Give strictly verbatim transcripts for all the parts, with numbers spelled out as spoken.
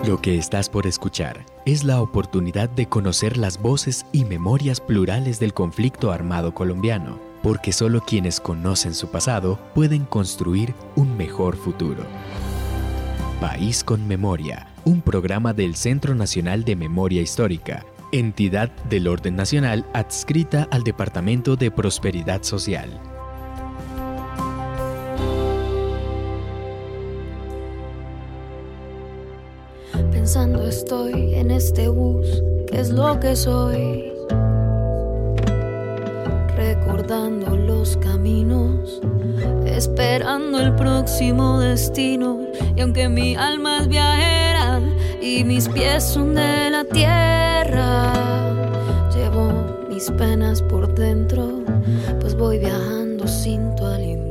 Lo que estás por escuchar es la oportunidad de conocer las voces y memorias plurales del conflicto armado colombiano, porque solo quienes conocen su pasado pueden construir un mejor futuro. País con Memoria, un programa del Centro Nacional de Memoria Histórica, entidad del orden nacional adscrita al Departamento de Prosperidad Social. Pensando estoy en este bus, ¿qué es lo que soy? Recordando los caminos, esperando el próximo destino. Y aunque mi alma es viajera y mis pies son de la tierra, llevo mis penas por dentro, pues voy viajando sin tu aliento.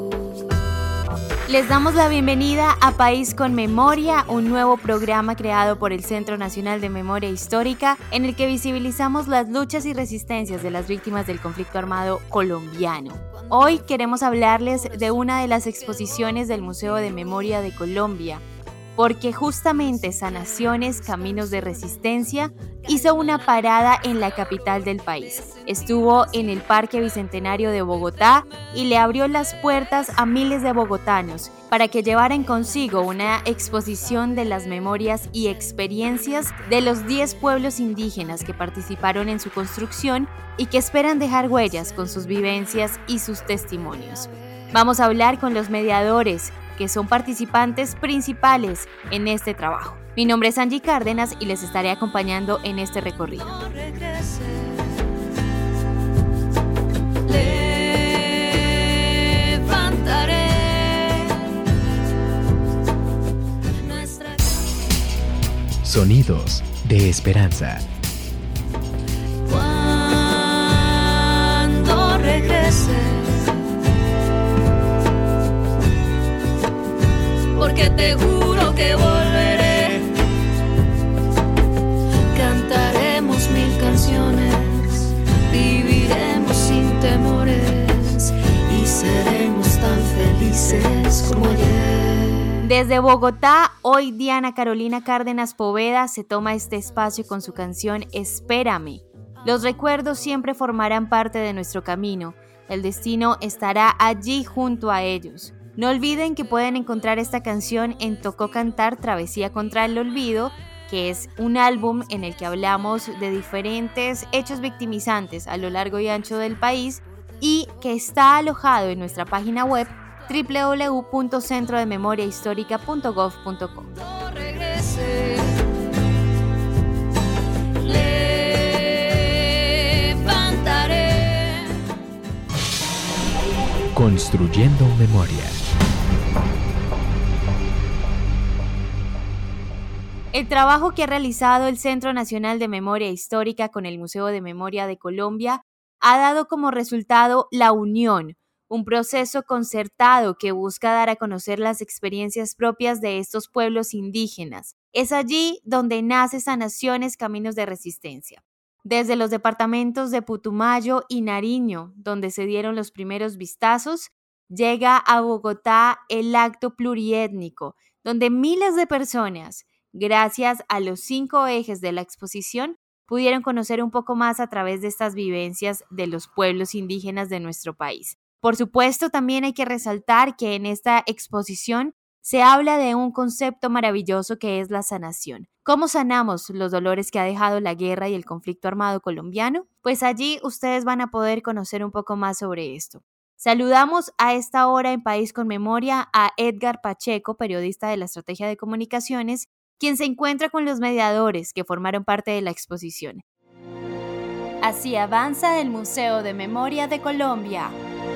Les damos la bienvenida a País con Memoria, un nuevo programa creado por el Centro Nacional de Memoria Histórica, en el que visibilizamos las luchas y resistencias de las víctimas del conflicto armado colombiano. Hoy queremos hablarles de una de las exposiciones del Museo de Memoria de Colombia, porque justamente Sanaciones, Caminos de Resistencia hizo una parada en la capital del país. Estuvo en el Parque Bicentenario de Bogotá y le abrió las puertas a miles de bogotanos para que llevaran consigo una exposición de las memorias y experiencias de los diez pueblos indígenas que participaron en su construcción y que esperan dejar huellas con sus vivencias y sus testimonios. Vamos a hablar con los mediadores, que son participantes principales en este trabajo. Mi nombre es Angie Cárdenas y les estaré acompañando en este recorrido. Sonidos de esperanza. Cuando regrese, porque te juro que volveré. Cantaremos mil canciones, viviremos sin temores y seremos tan felices como ayer. Desde Bogotá, hoy Diana Carolina Cárdenas Poveda se toma este espacio con su canción Espérame. Los recuerdos siempre formarán parte de nuestro camino. El destino estará allí junto a ellos. No olviden que pueden encontrar esta canción en Tocó Cantar Travesía contra el Olvido, que es un álbum en el que hablamos de diferentes hechos victimizantes a lo largo y ancho del país y que está alojado en nuestra página web doble u doble u doble u punto centro de memoria histórica punto gov punto co. Construyendo memoria. El trabajo que ha realizado el Centro Nacional de Memoria Histórica con el Museo de Memoria de Colombia ha dado como resultado la unión, un proceso concertado que busca dar a conocer las experiencias propias de estos pueblos indígenas. Es allí donde nace Sanaciones, Caminos de Resistencia. Desde los departamentos de Putumayo y Nariño, donde se dieron los primeros vistazos, llega a Bogotá el acto pluriétnico, donde miles de personas, gracias a los cinco ejes de la exposición, pudieron conocer un poco más a través de estas vivencias de los pueblos indígenas de nuestro país. Por supuesto, también hay que resaltar que en esta exposición se habla de un concepto maravilloso que es la sanación. ¿Cómo sanamos los dolores que ha dejado la guerra y el conflicto armado colombiano? Pues allí ustedes van a poder conocer un poco más sobre esto. Saludamos a esta hora en País con Memoria a Edgar Pacheco, periodista de la Estrategia de Comunicaciones, quien se encuentra con los mediadores que formaron parte de la exposición. Así avanza el Museo de Memoria de Colombia.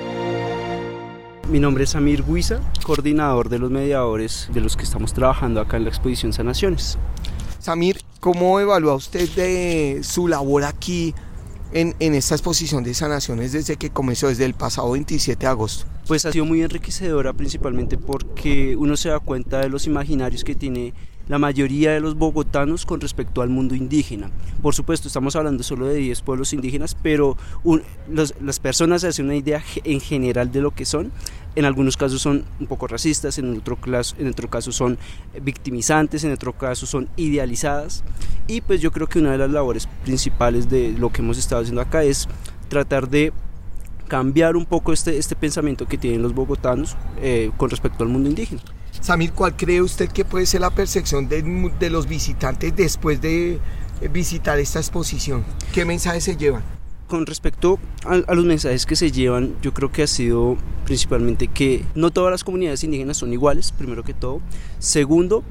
Mi nombre es Samir Guiza, coordinador de los mediadores de los que estamos trabajando acá en la exposición Sanaciones. Samir, ¿cómo evalúa usted de su labor aquí en, en esta exposición de Sanaciones desde que comenzó, desde el pasado veintisiete de agosto? Pues ha sido muy enriquecedora, principalmente porque uno se da cuenta de los imaginarios que tiene la mayoría de los bogotanos con respecto al mundo indígena. Por supuesto, estamos hablando solo de diez pueblos indígenas, pero un, los, las personas se hacen una idea en general de lo que son en algunos casos son un poco racistas, en otro, caso, en otro caso son victimizantes, en otro caso son idealizadas, y pues yo creo que una de las labores principales de lo que hemos estado haciendo acá es tratar de cambiar un poco este, este pensamiento que tienen los bogotanos eh, con respecto al mundo indígena. Samir, ¿cuál cree usted que puede ser la percepción de, de los visitantes después de visitar esta exposición? ¿Qué mensajes se llevan? Con respecto a, a los mensajes que se llevan, yo creo que ha sido principalmente que no todas las comunidades indígenas son iguales, primero que todo. Segundo,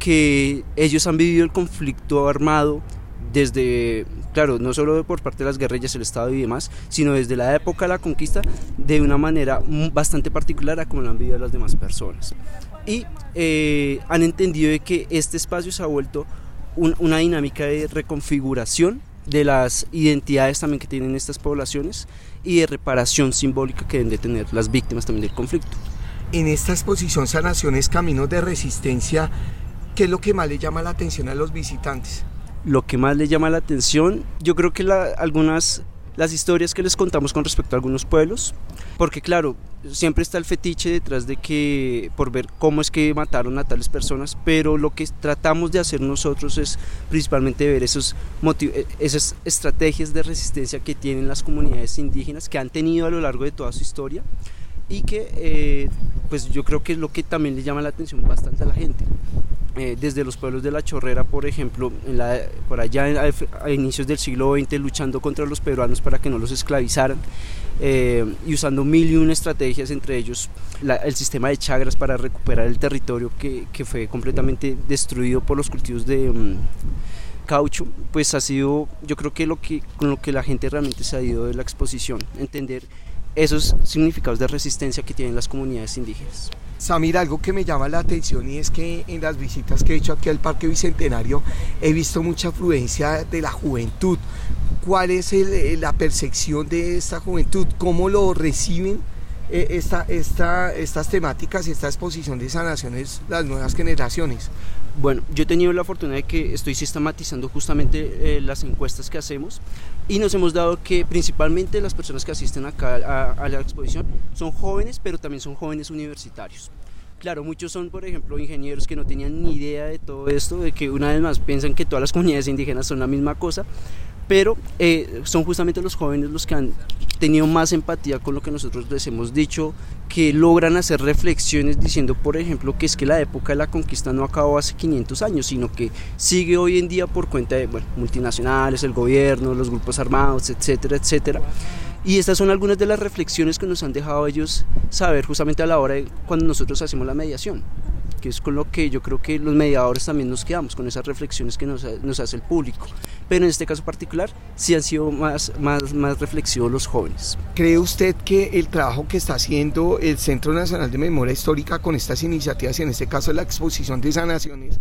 que ellos han vivido el conflicto armado desde, claro, no solo por parte de las guerrillas, el Estado y demás, sino desde la época de la conquista de una manera bastante particular a como lo han vivido las demás personas. Y eh, han entendido de que este espacio se ha vuelto un, una dinámica de reconfiguración de las identidades también que tienen estas poblaciones y de reparación simbólica que deben de tener las víctimas también del conflicto. En esta exposición Sanaciones, Caminos de Resistencia, ¿qué es lo que más le llama la atención a los visitantes? Lo que más le llama la atención, yo creo que la, algunas, las historias que les contamos con respecto a algunos pueblos, porque claro, siempre está el fetiche detrás de que, por ver cómo es que mataron a tales personas, pero lo que tratamos de hacer nosotros es principalmente ver esos motiv- esas estrategias de resistencia que tienen las comunidades indígenas, que han tenido a lo largo de toda su historia, y que eh, pues yo creo que es lo que también le llama la atención bastante a la gente. Eh, desde los pueblos de la Chorrera, por ejemplo, en la, por allá a, a inicios del siglo veinte, luchando contra los peruanos para que no los esclavizaran, eh, y usando mil y una estrategias, entre ellos la, el sistema de chagras para recuperar el territorio que, que fue completamente destruido por los cultivos de um, caucho. Pues ha sido, yo creo que, lo que con lo que la gente realmente se ha ido de la exposición, entender esos significados de resistencia que tienen las comunidades indígenas. Samir, algo que me llama la atención y es que en las visitas que he hecho aquí al Parque Bicentenario he visto mucha afluencia de la juventud. ¿Cuál es el, la percepción de esta juventud? ¿Cómo lo reciben eh, esta, esta, estas temáticas, esta exposición de Sanaciones, las nuevas generaciones? Bueno, yo he tenido la fortuna de que estoy sistematizando justamente eh, las encuestas que hacemos, y nos hemos dado que principalmente las personas que asisten acá a, a la exposición son jóvenes, pero también son jóvenes universitarios. Claro, muchos son, por ejemplo, ingenieros que no tenían ni idea de todo esto, de que una vez más piensan que todas las comunidades indígenas son la misma cosa, pero eh, son justamente los jóvenes los que han tenido más empatía con lo que nosotros les hemos dicho, que logran hacer reflexiones diciendo, por ejemplo, que es que la época de la conquista no acabó hace quinientos años, sino que sigue hoy en día por cuenta de bueno, multinacionales, el gobierno, los grupos armados, etcétera, etcétera. Y estas son algunas de las reflexiones que nos han dejado ellos saber justamente a la hora de cuando nosotros hacemos la mediación, que es con lo que yo creo que los mediadores también nos quedamos, con esas reflexiones que nos, nos hace el público. Pero en este caso particular sí han sido más, más, más reflexivos los jóvenes. ¿Cree usted que el trabajo que está haciendo el Centro Nacional de Memoria Histórica con estas iniciativas, en este caso la exposición de Sanaciones,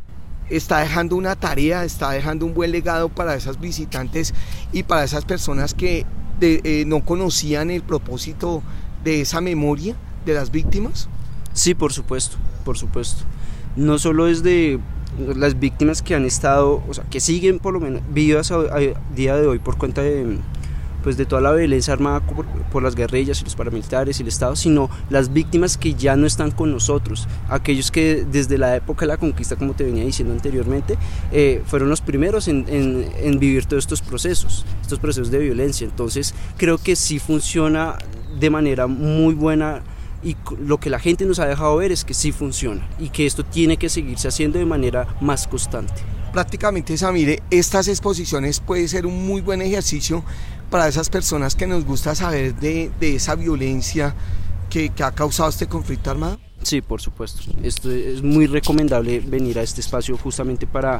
está dejando una tarea, está dejando un buen legado para esas visitantes y para esas personas que de, eh, no conocían el propósito de esa memoria de las víctimas? Sí, por supuesto, por supuesto. No solo desde las víctimas que han estado, o sea, que siguen por lo menos vivas a, a día de hoy por cuenta de, pues, de toda la violencia armada por, por las guerrillas y los paramilitares y el Estado, sino las víctimas que ya no están con nosotros, aquellos que desde la época de la conquista, como te venía diciendo anteriormente, eh, fueron los primeros en, en, en vivir todos estos procesos, estos procesos de violencia. Entonces creo que sí funciona de manera muy buena. Y lo que la gente nos ha dejado ver es que sí funciona y que esto tiene que seguirse haciendo de manera más constante. Prácticamente, Samir, estas exposiciones puede ser un muy buen ejercicio para esas personas que nos gusta saber de, de esa violencia que, que ha causado este conflicto armado. Sí, por supuesto. Esto es muy recomendable venir a este espacio justamente para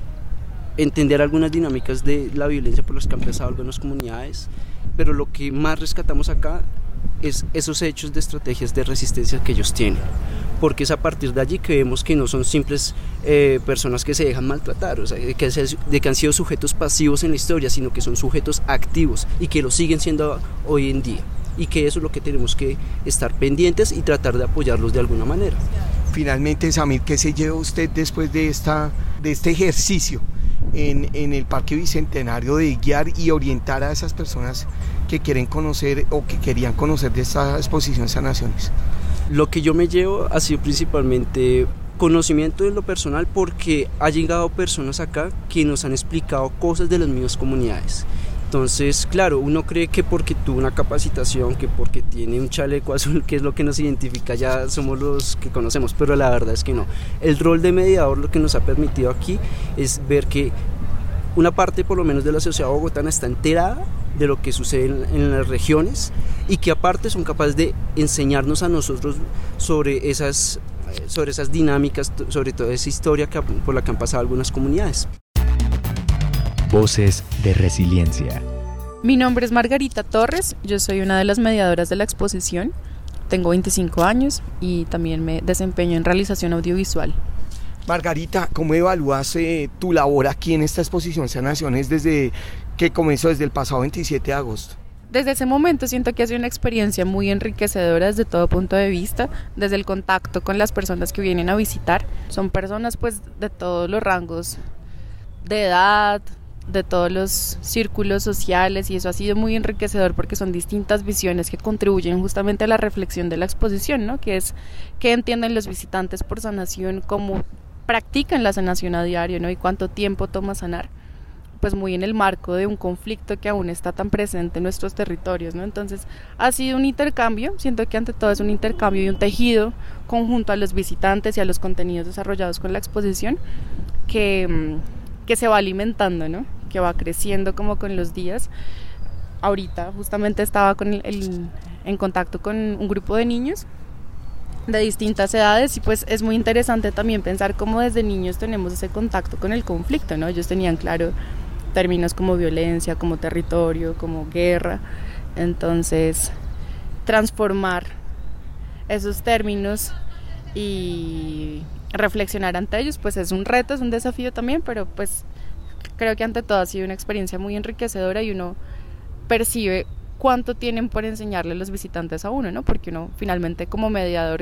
entender algunas dinámicas de la violencia por las que han pasado algunas comunidades, pero lo que más rescatamos acá es esos hechos de estrategias de resistencia que ellos tienen, porque es a partir de allí que vemos que no son simples eh, personas que se dejan maltratar, o sea, de que, de que han sido sujetos pasivos en la historia, sino que son sujetos activos y que lo siguen siendo hoy en día, y que eso es lo que tenemos que estar pendientes y tratar de apoyarlos de alguna manera. Finalmente, Samir, ¿qué se lleva usted después de, esta, de este ejercicio en, en el Parque Bicentenario de guiar y orientar a esas personas que quieren conocer o que querían conocer de esta exposición Sanaciones? Lo que yo me llevo ha sido principalmente conocimiento de lo personal, porque ha llegado personas acá que nos han explicado cosas de las mismas comunidades. Entonces, claro, uno cree que porque tuvo una capacitación, que porque tiene un chaleco azul, que es lo que nos identifica, ya somos los que conocemos, pero la verdad es que no. El rol de mediador lo que nos ha permitido aquí es ver que una parte por lo menos de la sociedad bogotana está enterada de lo que sucede en, en las regiones, y que aparte son capaces de enseñarnos a nosotros sobre esas, sobre esas dinámicas, sobre toda esa historia que, por la que han pasado algunas comunidades. Voces de resiliencia. Mi nombre es Margarita Torres, yo soy una de las mediadoras de la exposición, tengo veinticinco años y también me desempeño en realización audiovisual. Margarita, ¿cómo evalúas eh, tu labor aquí en esta exposición Sanaciones desde que comenzó, desde el pasado veintisiete de agosto? Desde ese momento siento que ha sido una experiencia muy enriquecedora desde todo punto de vista, desde el contacto con las personas que vienen a visitar. Son personas pues de todos los rangos de edad, de todos los círculos sociales, y eso ha sido muy enriquecedor porque son distintas visiones que contribuyen justamente a la reflexión de la exposición, ¿no? Que es qué entienden los visitantes por sanación, cómo practican la sanación a diario, ¿no? Y cuánto tiempo toma sanar, pues muy en el marco de un conflicto que aún está tan presente en nuestros territorios, ¿no? Entonces ha sido un intercambio, siento que ante todo es un intercambio y un tejido conjunto a los visitantes y a los contenidos desarrollados con la exposición que, que se va alimentando, ¿no? Que va creciendo como con los días. Ahorita justamente estaba con el, el, en contacto con un grupo de niños de distintas edades, y pues es muy interesante también pensar cómo desde niños tenemos ese contacto con el conflicto, ¿no? Ellos tenían claro términos como violencia, como territorio, como guerra. Entonces transformar esos términos y reflexionar ante ellos pues es un reto, es un desafío también, pero pues creo que ante todo ha sido una experiencia muy enriquecedora, y uno percibe cuánto tienen por enseñarle los visitantes a uno, ¿no? Porque uno finalmente como mediador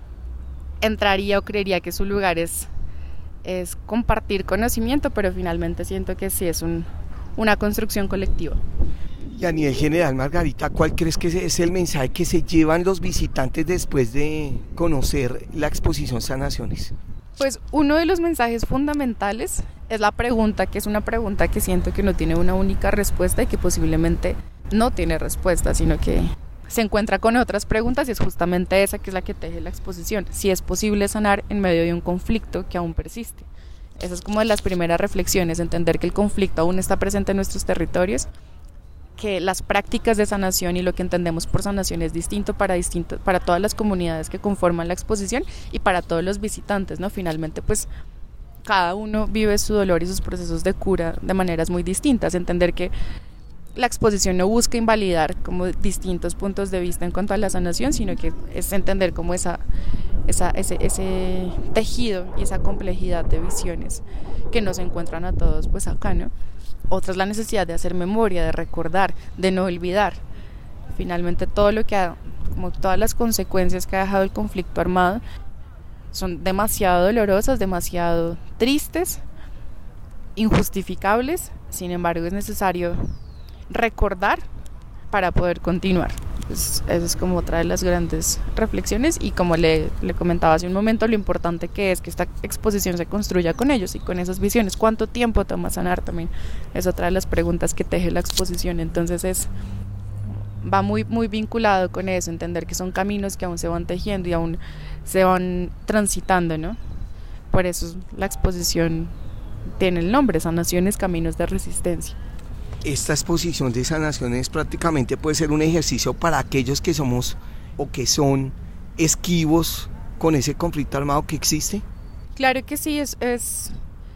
entraría o creería que su lugar es, es compartir conocimiento, pero finalmente siento que sí es un, una construcción colectiva. Y a nivel general, Margarita, ¿cuál crees que es el mensaje que se llevan los visitantes después de conocer la exposición Sanaciones? Pues uno de los mensajes fundamentales es la pregunta, que es una pregunta que siento que no tiene una única respuesta y que posiblemente no tiene respuesta, sino que se encuentra con otras preguntas, y es justamente esa que es la que teje la exposición: si es posible sanar en medio de un conflicto que aún persiste. Esa es como de las primeras reflexiones, entender que el conflicto aún está presente en nuestros territorios, que las prácticas de sanación y lo que entendemos por sanación es distinto para, distinto, para todas las comunidades que conforman la exposición y para todos los visitantes, ¿no? Finalmente pues cada uno vive su dolor y sus procesos de cura de maneras muy distintas. Entender que la exposición no busca invalidar como distintos puntos de vista en cuanto a la sanación, sino que es entender como esa, esa, ese, ese tejido y esa complejidad de visiones que nos encuentran a todos pues acá, ¿no? Otra es la necesidad de hacer memoria, de recordar, de no olvidar. Finalmente todo lo que ha, como todas las consecuencias que ha dejado el conflicto armado son demasiado dolorosas, demasiado tristes, injustificables. Sin embargo, es necesario recordar para poder continuar. Pues esa es como otra de las grandes reflexiones, y como le, le comentaba hace un momento, lo importante que es que esta exposición se construya con ellos y con esas visiones. ¿Cuánto tiempo toma sanar? También es otra de las preguntas que teje la exposición. Entonces es va muy, muy vinculado con eso, entender que son caminos que aún se van tejiendo y aún se van transitando, ¿no? Por eso la exposición tiene el nombre, Sanaciones, Caminos de Resistencia. Esta exposición de Sanaciones prácticamente puede ser un ejercicio para aquellos que somos o que son esquivos con ese conflicto armado que existe. Claro que sí, es, es,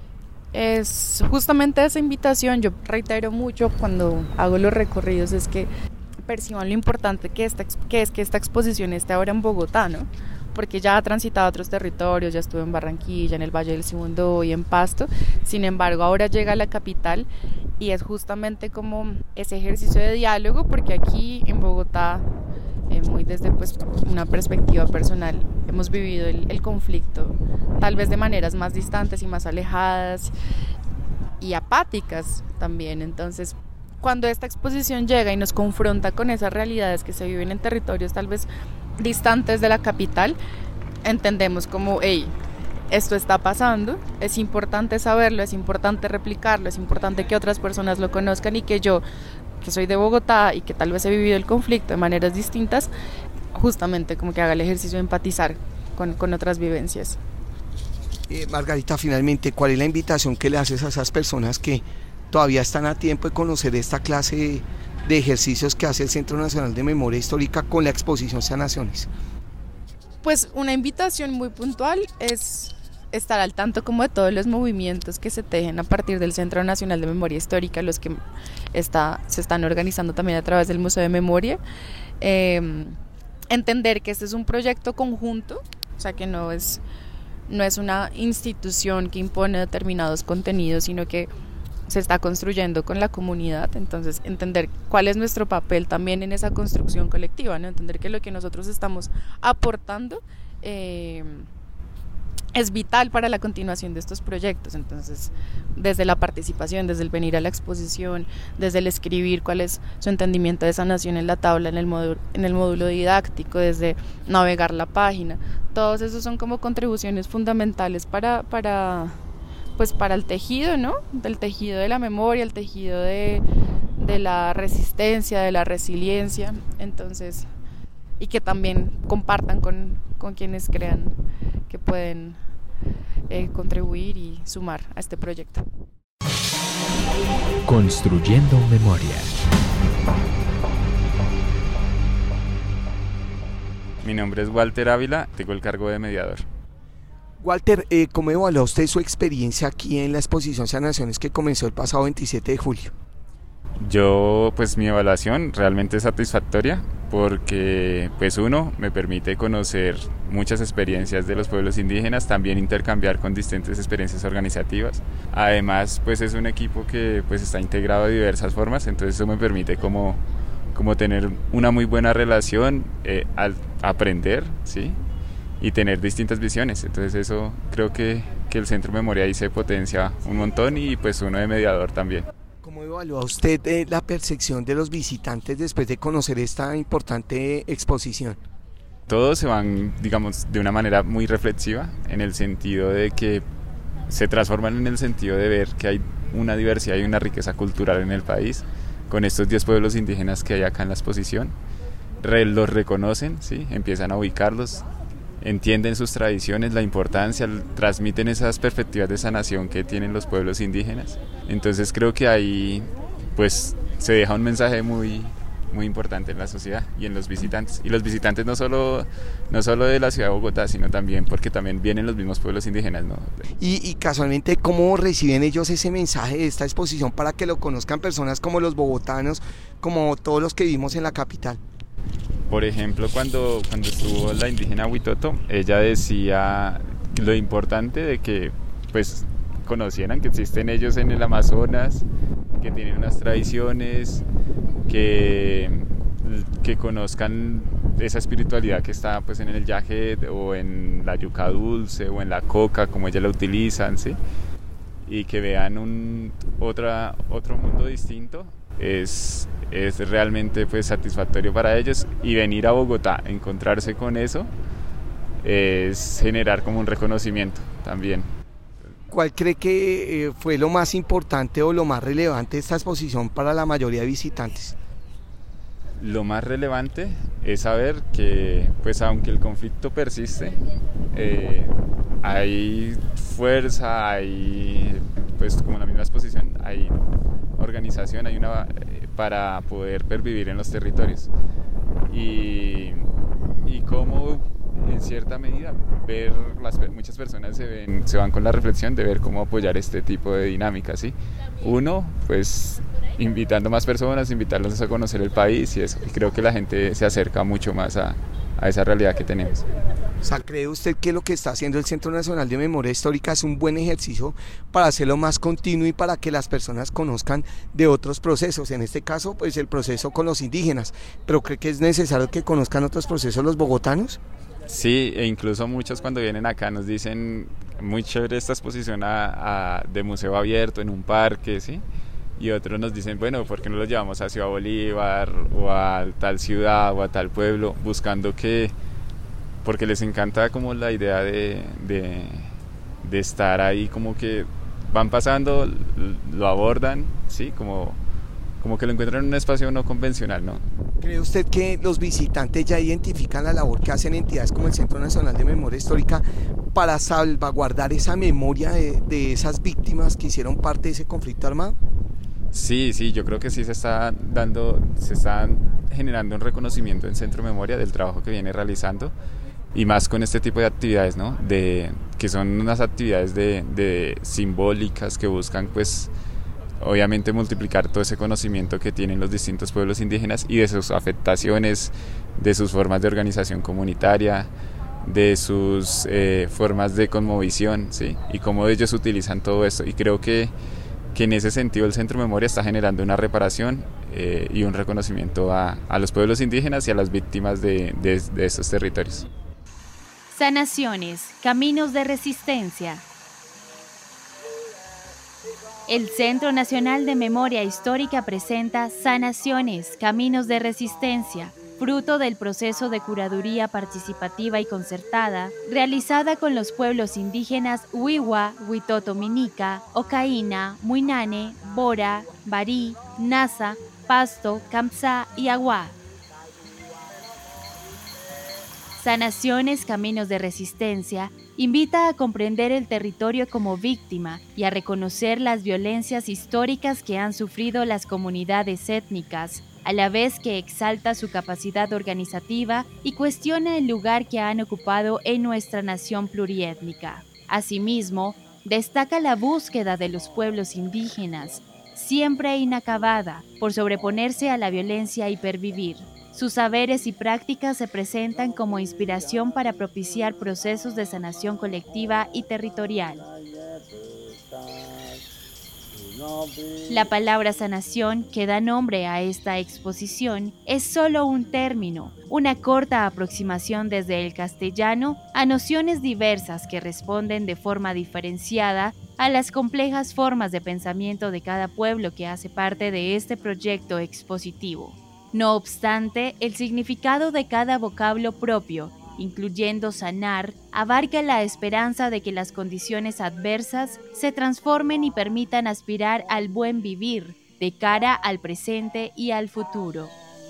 es justamente esa invitación. Yo reitero mucho cuando hago los recorridos, es que perciban lo importante que, esta, que es que esta exposición esté ahora en Bogotá, ¿no? Porque ya ha transitado a otros territorios, ya estuvo en Barranquilla, en el Valle del Sibundoy y en Pasto. Sin embargo, ahora llega a la capital, y es justamente como ese ejercicio de diálogo, porque aquí en Bogotá, eh, muy desde pues, una perspectiva personal, hemos vivido el, el conflicto tal vez de maneras más distantes y más alejadas y apáticas también. Entonces, cuando esta exposición llega y nos confronta con esas realidades que se viven en territorios tal vez distantes de la capital, entendemos como, hey, esto está pasando, es importante saberlo, es importante replicarlo, es importante que otras personas lo conozcan y que yo, que soy de Bogotá y que tal vez he vivido el conflicto de maneras distintas, justamente como que haga el ejercicio de empatizar con, con otras vivencias. Eh, Margarita, finalmente, ¿cuál es la invitación que le haces a esas personas que todavía están a tiempo de conocer esta clase de, de ejercicios que hace el Centro Nacional de Memoria Histórica con la exposición Sanaciones? Pues una invitación muy puntual es estar al tanto como de todos los movimientos que se tejen a partir del Centro Nacional de Memoria Histórica, los que está, se están organizando también a través del Museo de Memoria. Eh, entender que este es un proyecto conjunto, o sea que no es, no es una institución que impone determinados contenidos, sino que se está construyendo con la comunidad. Entonces entender cuál es nuestro papel también en esa construcción colectiva, ¿no? Entender que lo que nosotros estamos aportando eh, es vital para la continuación de estos proyectos. Entonces, desde la participación, desde el venir a la exposición, desde el escribir cuál es su entendimiento de sanación en la tabla, en el módulo, en el módulo didáctico, desde navegar la página, todos esos son como contribuciones fundamentales para, para, pues para el tejido, ¿no? Del tejido de la memoria, el tejido de, de la resistencia, de la resiliencia. Entonces, y que también compartan con, con quienes crean que pueden eh, contribuir y sumar a este proyecto. Construyendo memoria. Mi nombre es Walter Ávila, tengo el cargo de mediador. Walter, eh, ¿cómo evalúa usted su experiencia aquí en la exposición Sanaciones que comenzó el pasado veintisiete de julio? Yo, pues mi evaluación realmente es satisfactoria porque, pues uno, me permite conocer muchas experiencias de los pueblos indígenas, también intercambiar con distintas experiencias organizativas. Además, pues es un equipo que pues está integrado de diversas formas, entonces eso me permite como, como tener una muy buena relación, eh, al aprender, ¿sí? Y tener distintas visiones. Entonces eso creo que, que el Centro de Memoria ahí se potencia un montón y pues uno de mediador también. ¿Cómo evalúa usted eh, la percepción de los visitantes después de conocer esta importante exposición? Todos se van, digamos, de una manera muy reflexiva, en el sentido de que se transforman en el sentido de ver que hay una diversidad y una riqueza cultural en el país, con estos diez pueblos indígenas que hay acá en la exposición. Re, los reconocen, ¿sí? Empiezan a ubicarlos, entienden sus tradiciones, la importancia, transmiten esas perspectivas de sanación que tienen los pueblos indígenas. Entonces creo que ahí pues se deja un mensaje muy, muy importante en la sociedad y en los visitantes. Y los visitantes no solo, no solo de la ciudad de Bogotá, sino también porque también vienen los mismos pueblos indígenas, ¿no? Y, y casualmente, ¿cómo reciben ellos ese mensaje de esta exposición para que lo conozcan personas como los bogotanos, como todos los que vivimos en la capital? Por ejemplo, cuando, cuando estuvo la indígena Huitoto, ella decía lo importante de que pues conocieran que existen ellos en el Amazonas, que tienen unas tradiciones, que, que conozcan esa espiritualidad que está pues en el yajet o en la yuca dulce o en la coca, como ellas la utilizan, ¿sí? Y que vean un otra, otro mundo distinto. Es, es realmente pues satisfactorio para ellos, y venir a Bogotá, encontrarse con eso, es generar como un reconocimiento también. ¿Cuál cree que eh, fue lo más importante o lo más relevante de esta exposición para la mayoría de visitantes? Lo más relevante es saber que pues aunque el conflicto persiste, eh, hay fuerza, hay pues como la misma exposición, hay organización, hay una eh, para poder pervivir en los territorios, y, y cómo en cierta medida ver las muchas personas se ven, se van con la reflexión de ver cómo apoyar este tipo de dinámicas, ¿sí? Uno, pues invitando más personas, invitarlos a conocer el país y eso, y creo que la gente se acerca mucho más a, a esa realidad que tenemos. O sea, ¿cree usted que lo que está haciendo el Centro Nacional de Memoria Histórica es un buen ejercicio para hacerlo más continuo y para que las personas conozcan de otros procesos? En este caso, pues el proceso con los indígenas, pero ¿cree que es necesario que conozcan otros procesos los bogotanos? Sí, e incluso muchos cuando vienen acá nos dicen, muy chévere esta exposición a, a, de museo abierto en un parque, ¿sí? Y otros nos dicen, bueno, ¿por qué no lo llevamos a Ciudad Bolívar o a tal ciudad o a tal pueblo? Buscando que porque les encanta como la idea de, de, de estar ahí, como que van pasando, lo abordan, ¿sí? Como, como que lo encuentran en un espacio no convencional, ¿no? ¿Cree usted que los visitantes ya identifican la labor que hacen entidades como el Centro Nacional de Memoria Histórica para salvaguardar esa memoria de, de esas víctimas que hicieron parte de ese conflicto armado? Sí, sí, yo creo que sí se está dando, se está generando un reconocimiento en Centro Memoria del trabajo que viene realizando, y más con este tipo de actividades, ¿no? De, que son unas actividades de, de simbólicas que buscan, pues, obviamente multiplicar todo ese conocimiento que tienen los distintos pueblos indígenas y de sus afectaciones, de sus formas de organización comunitaria, de sus eh, formas de cosmovisión, ¿sí? Y cómo ellos utilizan todo esto. Y creo que, que en ese sentido el Centro Memoria está generando una reparación eh, y un reconocimiento a, a los pueblos indígenas y a las víctimas de, de, de estos territorios. Sanaciones, caminos de resistencia. El Centro Nacional de Memoria Histórica presenta Sanaciones, Caminos de Resistencia, fruto del proceso de curaduría participativa y concertada realizada con los pueblos indígenas Wiwa, Witoto Minica, Ocaína, Muinane, Bora, Barí, Nasa, Pasto, Kamsá y Aguá. Sanaciones, Caminos de Resistencia invita a comprender el territorio como víctima y a reconocer las violencias históricas que han sufrido las comunidades étnicas, a la vez que exalta su capacidad organizativa y cuestiona el lugar que han ocupado en nuestra nación pluriétnica. Asimismo, destaca la búsqueda de los pueblos indígenas, siempre inacabada, por sobreponerse a la violencia y pervivir. Sus saberes y prácticas se presentan como inspiración para propiciar procesos de sanación colectiva y territorial. La palabra sanación, que da nombre a esta exposición, es solo un término, una corta aproximación desde el castellano a nociones diversas que responden de forma diferenciada a las complejas formas de pensamiento de cada pueblo que hace parte de este proyecto expositivo. No obstante, el significado de cada vocablo propio, incluyendo sanar, abarca la esperanza de que las condiciones adversas se transformen y permitan aspirar al buen vivir de cara al presente y al futuro.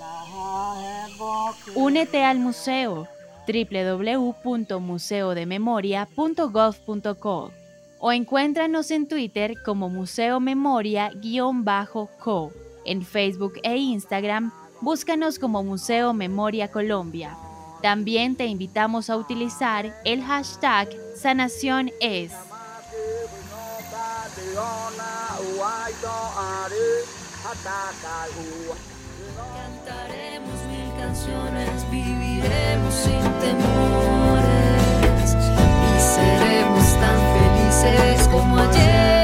Únete al museo doble u doble u doble u punto museo de memoria punto gov punto co o encuéntranos en Twitter como Museo Memoria-co, en Facebook e Instagram. Búscanos como Museo Memoria Colombia. También te invitamos a utilizar el hashtag SanaciónEs. Cantaremos mil canciones, viviremos sin temores y seremos tan felices como ayer.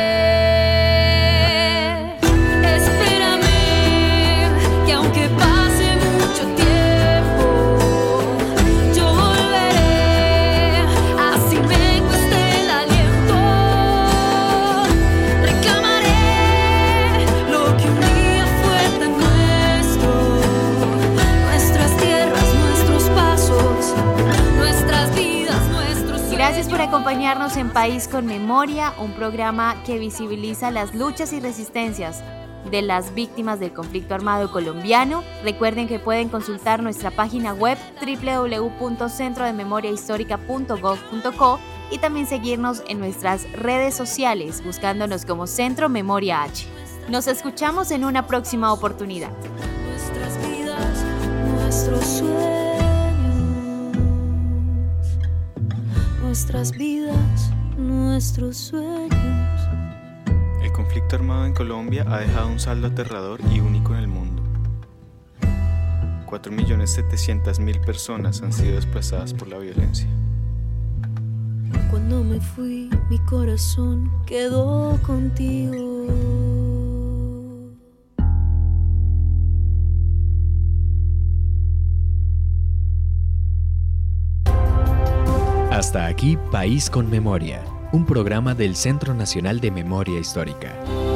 Gracias por acompañarnos en País con Memoria, un programa que visibiliza las luchas y resistencias de las víctimas del conflicto armado colombiano. Recuerden que pueden consultar nuestra página web doble u doble u doble u punto centro de memoria histórica punto gov punto co y también seguirnos en nuestras redes sociales buscándonos como Centro Memoria H. Nos escuchamos en una próxima oportunidad. Nuestras vidas, nuestros sueños. Nuestras vidas, nuestros sueños. El conflicto armado en Colombia ha dejado un saldo aterrador y único en el mundo. cuatro millones setecientas mil personas han sido desplazadas por la violencia. Cuando me fui, mi corazón quedó contigo. Hasta aquí País con Memoria, un programa del Centro Nacional de Memoria Histórica.